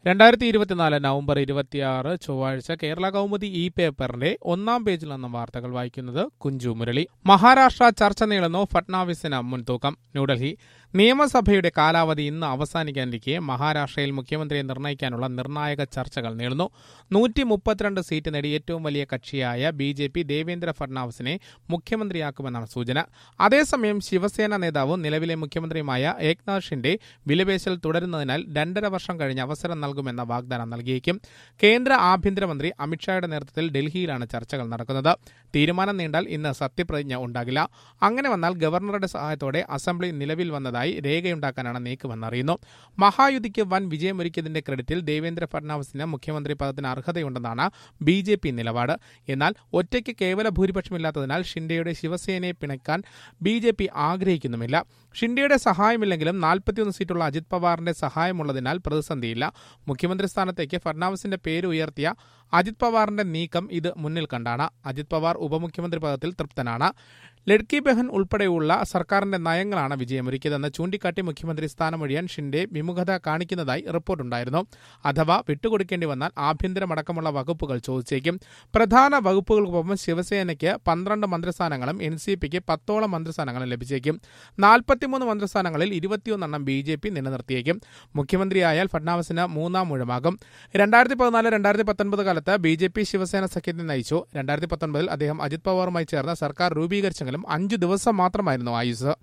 2024 November 26 ചൊവ്വാഴ്ച കേരള കൗമുദി ഈ പേപ്പറിന്റെ ഒന്നാം പേജിൽ നിന്നും വാർത്തകൾ വായിക്കുന്നത് കുഞ്ചു മുരളി. മഹാരാഷ്ട്ര ചർച്ച നീളുന്നു, ഫട്നാവിസിന് മുൻതൂക്കം. ന്യൂഡൽഹി. നിയമസഭയുടെ കാലാവധി ഇന്ന് അവസാനിക്കാനിരിക്കെ മഹാരാഷ്ട്രയിൽ മുഖ്യമന്ത്രിയെ നിർണ്ണയിക്കാനുള്ള നിർണായക ചർച്ചകൾ നീളുന്നു. 132 സീറ്റ് നേടി ഏറ്റവും വലിയ കക്ഷിയായ BJP ദേവേന്ദ്ര ഫട്നാവിസിനെ മുഖ്യമന്ത്രിയാക്കുമെന്നാണ് സൂചന. അതേസമയം ശിവസേന നേതാവും നിലവിലെ മുഖ്യമന്ത്രിയുമായ ഏക്നാഥ് ഷിൻഡെ വിലപേശൽ തുടരുന്നതിനാൽ 2.5 വർഷം കഴിഞ്ഞ് അവസരം നൽകുമെന്ന വാഗ്ദാനം നൽകിയേക്കും. കേന്ദ്ര ആഭ്യന്തരമന്ത്രി അമിത്ഷായുടെ നേതൃത്വത്തിൽ ഡൽഹിയിലാണ് ചർച്ചകൾ നടക്കുന്നത്. തീരുമാനം നീണ്ടാൽ ഇന്ന് സത്യപ്രതിജ്ഞ ഉണ്ടാകില്ല. അങ്ങനെ വന്നാൽ ഗവർണറുടെ സഹായത്തോടെ അസംബ്ലി നിലവിൽ വന്നതായി രേഖയുണ്ടാക്കാനാണ് നീക്കമെന്നറിയുന്നു. മഹായുതിക്ക് വൻ വിജയമൊരുക്കിയതിന്റെ ക്രെഡിറ്റിൽ ദേവേന്ദ്ര ഫട്നാവിസിന് മുഖ്യമന്ത്രി പദത്തിന് അർഹതയുണ്ടെന്നാണ് BJP നിലപാട്. എന്നാൽ ഒറ്റയ്ക്ക് കേവല ഭൂരിപക്ഷമില്ലാത്തതിനാൽ ഷിൻഡെയുടെ ശിവസേനയെ പിണക്കാൻ BJP ആഗ്രഹിക്കുന്നുമില്ല. ഷിൻഡെയുടെ സഹായമില്ലെങ്കിലും 41 സീറ്റുള്ള അജിത് പവാറിന്റെ സഹായമുള്ളതിനാൽ പ്രതിസന്ധിയില്ല. മുഖ്യമന്ത്രി സ്ഥാനത്തേക്ക് ഫട്നാവിസിന്റെ പേര് ഉയർത്തിയ അജിത് പവാറിന്റെ നീക്കം ഇത് മുന്നിൽ കണ്ടാണ്. അജിത് പവാർ ഉപമുഖ്യമന്ത്രി പദത്തിൽ തൃപ്തനാണ്. ലഡ്കി ബെഹൻ ഉൾപ്പെടെയുള്ള സർക്കാരിന്റെ നയങ്ങളാണ് വിജയമൊരുക്കിയതെന്ന് ചൂണ്ടിക്കാട്ടി മുഖ്യമന്ത്രി സ്ഥാനമൊഴിയാൻ ഷിൻഡെ വിമുഖത കാണിക്കുന്നതായി റിപ്പോർട്ടുണ്ടായിരുന്നു. അഥവാ വിട്ടുകൊടുക്കേണ്ടി വന്നാൽ ആഭ്യന്തരമടക്കമുള്ള വകുപ്പുകൾ ചോദിച്ചേക്കും. പ്രധാന വകുപ്പുകൾക്കൊപ്പം ശിവസേനയ്ക്ക് 12 മന്ത്രിസ്ഥാനങ്ങളും NCPക്ക് 10ഓളം മന്ത്രിസ്ഥാനങ്ങളും ലഭിച്ചേക്കും. 43 മന്ത്രിസ്ഥാനങ്ങളിൽ 21 BJP നിലനിർത്തിയേക്കും. മുഖ്യമന്ത്രിയായാൽ ഫട്നാവിസിന് മൂന്നാം ഊഴമാകും. 2014-2019 കാലത്ത് BJP ശിവസേന സഖ്യത്തെ നയിച്ചു. 2019 അദ്ദേഹം അജിത് പവാറുമായി ചേർന്ന് സർക്കാർ രൂപീകരിച്ചെങ്കിലും 5 ദിവസം മാത്രമായിരുന്നു ആയുസ്.